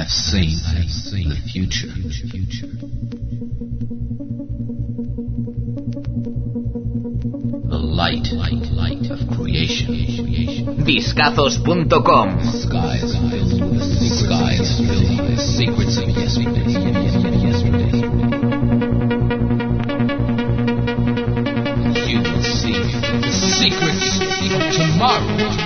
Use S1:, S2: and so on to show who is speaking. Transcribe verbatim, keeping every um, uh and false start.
S1: have seen the future. The light, light, light of creation.
S2: Discazos punto com.
S1: Skies filled with the skies filled with the secrets of yesterday. Yesterday. You will see the secrets of tomorrow.